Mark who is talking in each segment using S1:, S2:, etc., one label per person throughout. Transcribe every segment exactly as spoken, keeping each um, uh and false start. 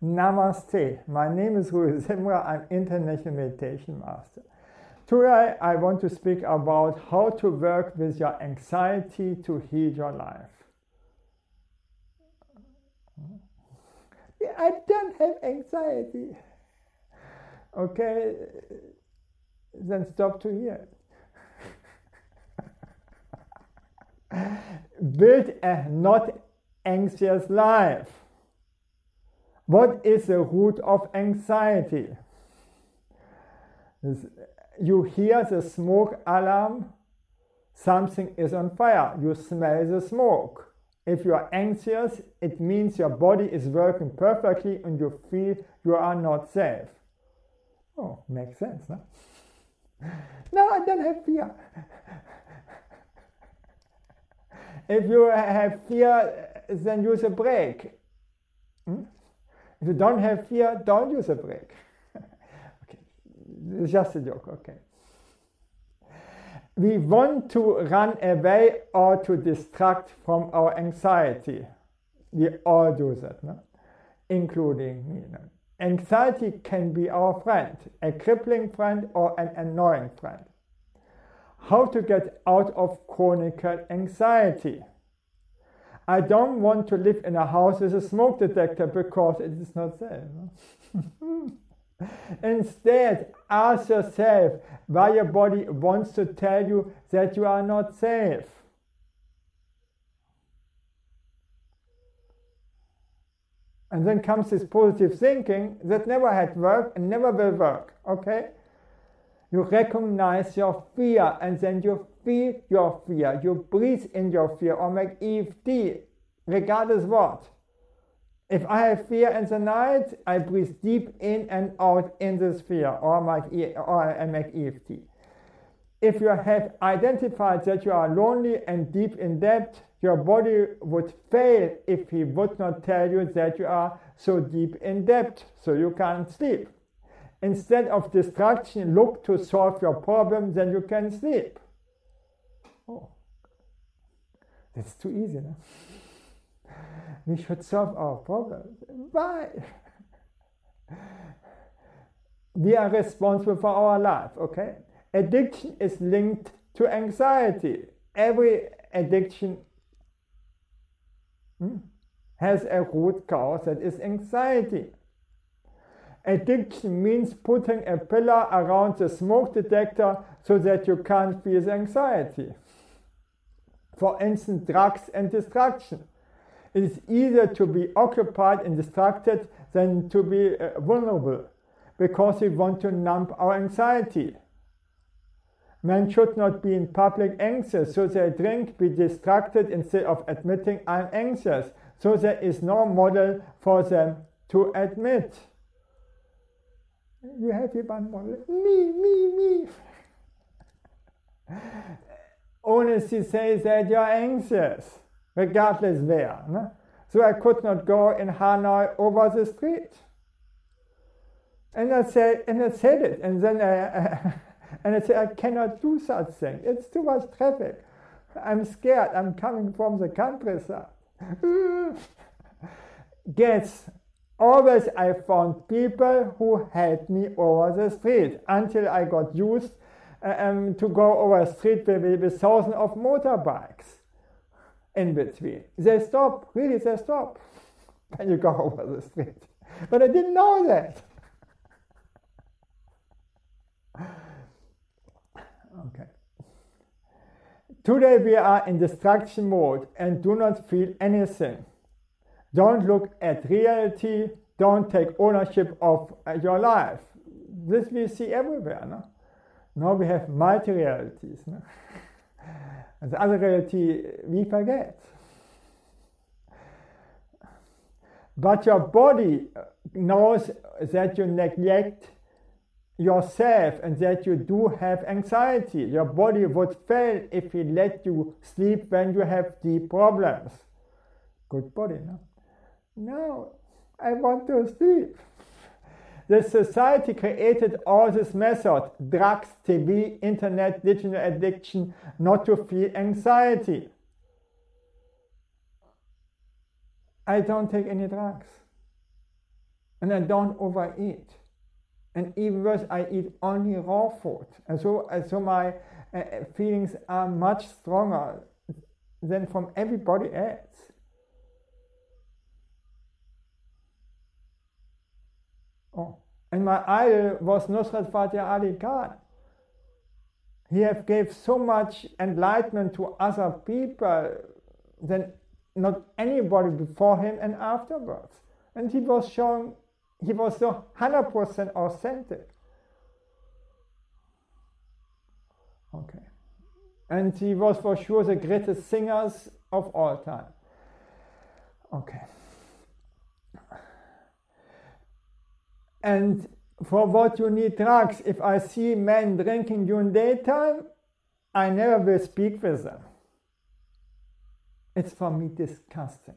S1: Namaste. My name is Rui Simra. I'm International Meditation Master. Today I want to speak about how to work with your anxiety to heal your life. I don't have anxiety. Okay, then stop to hear it. Build a not anxious life. What is the root of anxiety? You hear the smoke alarm, something is on fire, you smell the smoke. If you are anxious, it means your body is working perfectly and you feel you are not safe. Oh, makes sense, no? No, I don't have fear. If you have fear, then use a brake. Hmm? If you don't have fear, don't use a brake. Okay, it's just a joke, okay. We want to run away or to distract from our anxiety. We all do that, no? Including me. No? Anxiety can be our friend, a crippling friend or an annoying friend. How to get out of chronic anxiety? I don't want to live in a house with a smoke detector because it is not safe. No? Instead, ask yourself why your body wants to tell you that you are not safe. And then comes this positive thinking that never had worked and never will work. Okay? You recognize your fear and then you feel your fear. You breathe in your fear or make E F T, regardless what. If I have fear in the night, I breathe deep in and out in this fear or, make e- or I make E F T. If you have identified that you are lonely and deep in debt, your body would fail if he would not tell you that you are so deep in debt, so you can't sleep. Instead of distraction, look to solve your problem, then you can sleep. Oh, that's too easy, no? We should solve our problems. Why? We are responsible for our life, okay? Addiction is linked to anxiety. Every addiction hmm, has a root cause that is anxiety. Addiction means putting a pillar around the smoke detector so that you can't feel the anxiety. For instance, drugs and distraction. It is easier to be occupied and distracted than to be uh, vulnerable, because we want to numb our anxiety. Men should not be in public anxious, so they drink, be distracted instead of admitting I'm anxious. So there is no model for them to admit. You have here one model. Me, me, me. Honesty says that you're anxious, regardless where. No? So I could not go in Hanoi over the street. And I said, and I said it, and then I, and I said, I cannot do such thing. It's too much traffic. I'm scared. I'm coming from the countryside. Guess, always I found people who helped me over the street until I got used um, to go over a street with, with thousands of motorbikes in between. They stop, really they stop when you go over the street. But I didn't know that. Okay. Today we are in distraction mode and do not feel anything. Don't look at reality, don't take ownership of your life. This we see everywhere, no? Now we have multi-realities, no? And the other reality we forget. But your body knows that you neglect yourself and that you do have anxiety. Your body would fail if it let you sleep when you have deep problems. Good body, no? No, I want to sleep. The society created all this method, drugs, T V, internet, digital addiction, not to feel anxiety. I don't take any drugs. And I don't overeat. And even worse, I eat only raw food. And so, and so my uh, feelings are much stronger than from everybody else. Oh. And my idol was Nusrat Fateh Ali Khan. He have gave so much enlightenment to other people than not anybody before him and afterwards. And he was showing, he was so one hundred percent authentic. Okay. And he was for sure the greatest singers of all time. Okay. And for what you need drugs, if I see men drinking during daytime, I never will speak with them. It's for me disgusting.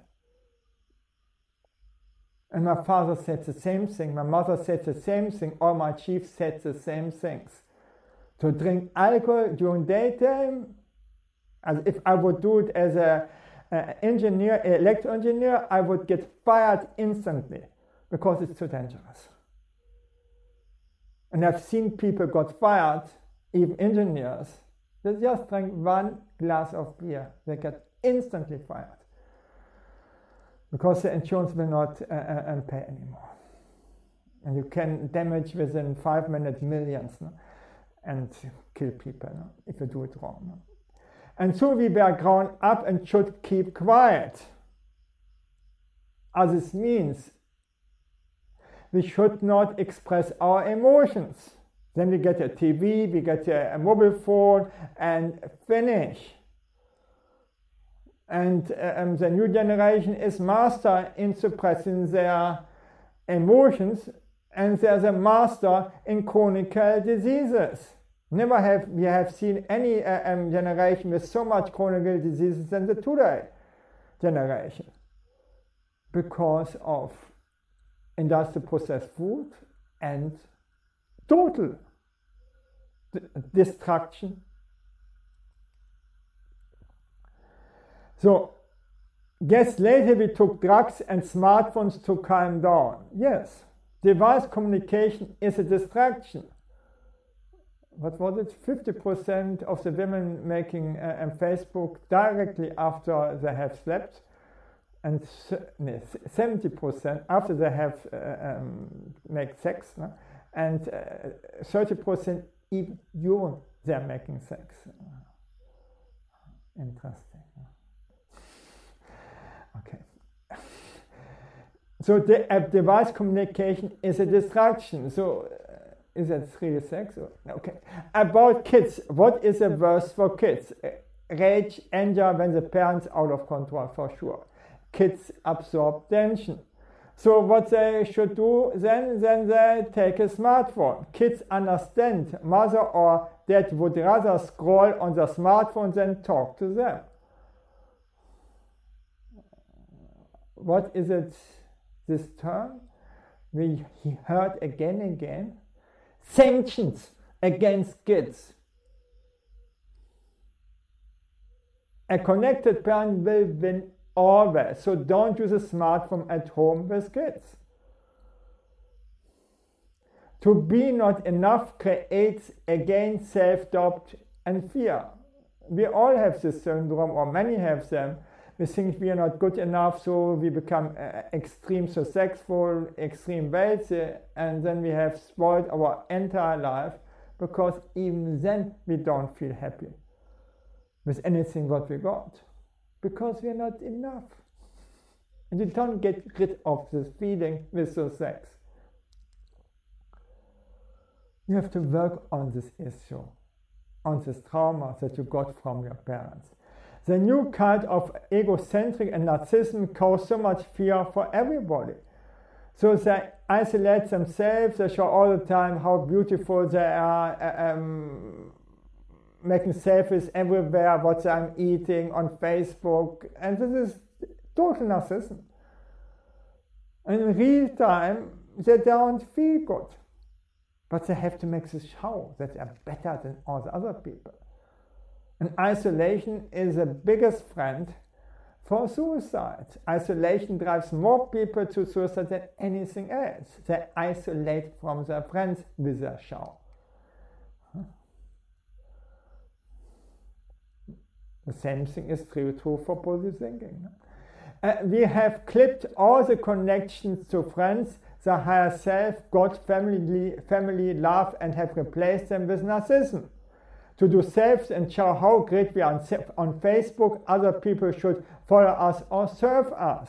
S1: And my father said the same thing, my mother said the same thing, all my chiefs said the same things. To drink alcohol during daytime, as if I would do it as a, a engineer, electro engineer, I would get fired instantly because it's too dangerous. And I've seen people got fired, even engineers, they just drank one glass of beer. They get instantly fired because the insurance will not uh, uh, pay anymore. And you can damage within five minutes millions, no? And kill people, no? If you do it wrong. No? And so we were grown up and should keep quiet. As this means we should not express our emotions. Then we get a T V, we get a, a mobile phone, and finish. And um, the new generation is master in suppressing their emotions, and there's a master in chronic diseases. Never have we have seen any uh, um, generation with so much chronic diseases than the today generation, because of industrial processed food and total d- destruction. So, guess later we took drugs and smartphones to calm down. Yes, device communication is a distraction. What was it? fifty percent of the women making uh, on Facebook directly after they have slept, and no, seventy percent after they have uh, um, make sex, no? And uh, thirty percent even during they're making sex. Interesting. Okay. So the uh, device communication is a distraction. So uh, is that really sex? Or, okay. About kids, what is the worst for kids? Uh, rage, anger when the parents out of control, for sure. Kids absorb tension. So what they should do then, then they take a smartphone. Kids understand mother or dad would rather scroll on the smartphone than talk to them. What is it, this term? We heard again and again. Sanctions against kids. A connected parent will win always. So don't use a smartphone at home with kids. To be not enough creates again self-doubt and fear. We all have this syndrome, or many have them. We think we are not good enough, so we become uh, extreme successful, extreme wealthy, and then we have spoiled our entire life, because even then we don't feel happy with anything what we got, because we are not enough. And you don't get rid of this feeling with your sex. You have to work on this issue, on this trauma that you got from your parents. The new kind of egocentric and narcissism cause so much fear for everybody. So they isolate themselves, they show all the time how beautiful they are, um, making selfies everywhere, what I'm eating on Facebook, and this is total narcissism. And in real time, they don't feel good. But they have to make this show that they are better than all the other people. And isolation is the biggest friend for suicide. Isolation drives more people to suicide than anything else. They isolate from their friends with their show. The same thing is true, true for positive thinking. Uh, we have clipped all the connections to friends, the higher self, God, family, family, love, and have replaced them with narcissism. To do selves and show how great we are on, on Facebook, other people should follow us or serve us.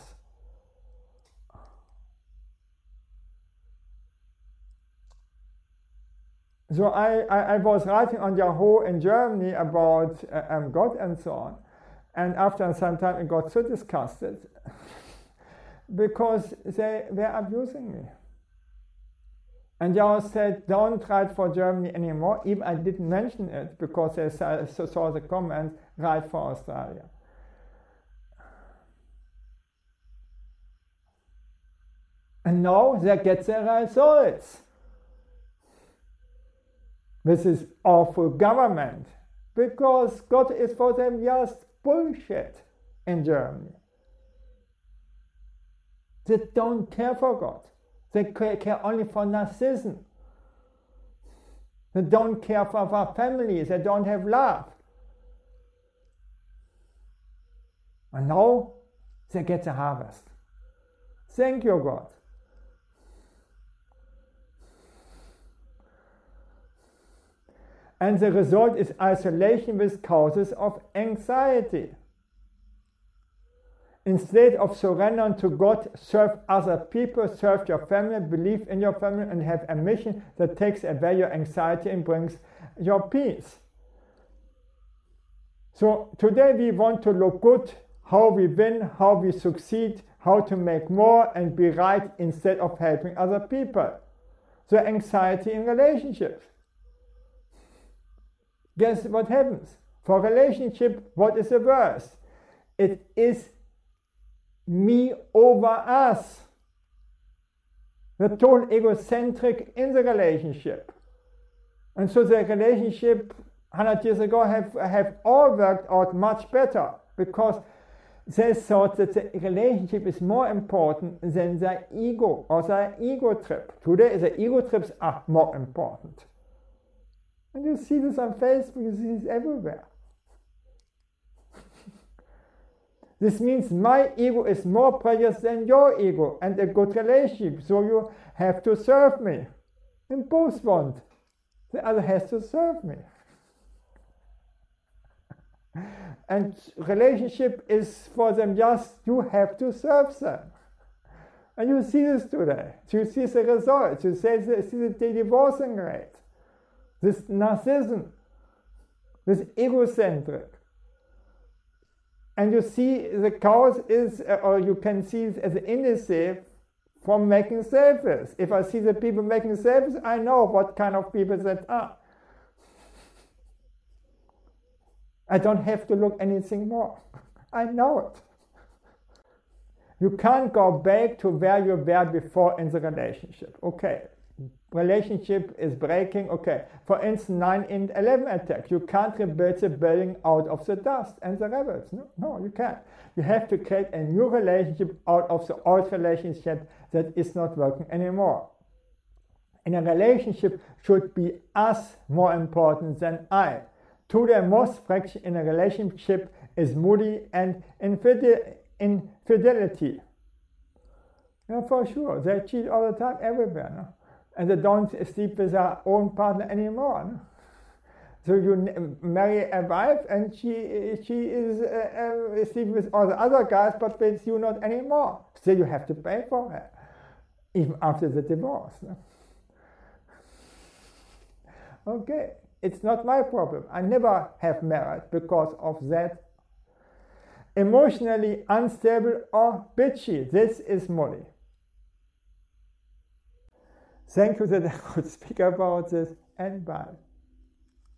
S1: So I, I, I was writing on Yahoo in Germany about uh, um, God and so on. And after some time I got so disgusted because they were abusing me. And Yahoo said, don't write for Germany anymore. Even I didn't mention it because they saw, saw the comments, write for Australia. And now they get their results with this awful government, because God is for them just bullshit in Germany. They don't care for God. They care only for narcissism. They don't care for our families. They don't have love. And now they get the harvest. Thank you, God. And the result is isolation with causes of anxiety. Instead of surrendering to God, serve other people, serve your family, believe in your family, and have a mission that takes away your anxiety and brings your peace. So today we want to look good, how we win, how we succeed, how to make more and be right instead of helping other people. So anxiety in relationships. Guess what happens? For relationship, what is the worst? It is me over us. We're totally egocentric in the relationship. And so the relationship one hundred years ago have, have all worked out much better, because they thought that the relationship is more important than their ego or their ego trip. Today the ego trips are more important. And you see this on Facebook, you see this everywhere. This means my ego is more precious than your ego and a good relationship, so you have to serve me. And both want. The other has to serve me. And relationship is for them just, you have to serve them. And you see this today. You see the results. You see the, see the divorcing rate. This narcissism. This egocentric. And you see the cause is, or you can see it as an indice from making selfies. If I see the people making selfies, I know what kind of people that are. I don't have to look anything more. I know it. You can't go back to where you were before in the relationship. Okay, relationship is breaking. Okay, for instance, nine eleven attack. You can't rebuild the building out of the dust and the rebels. No, no, you can't. You have to create a new relationship out of the old relationship that is not working anymore. In a relationship should be us more important than I. Today, most friction in a relationship is moody and infidel- infidelity. Yeah, for sure. They cheat all the time everywhere. No? And they don't sleep with their own partner anymore. No? So you n- marry a wife and she she is uh, uh, sleeping with all the other guys, but with you not anymore. So you have to pay for her, even after the divorce. No? Okay. It's not my problem. I never have married because of that. Emotionally unstable or bitchy. This is Molly. Thank you that I could speak about this, and bye.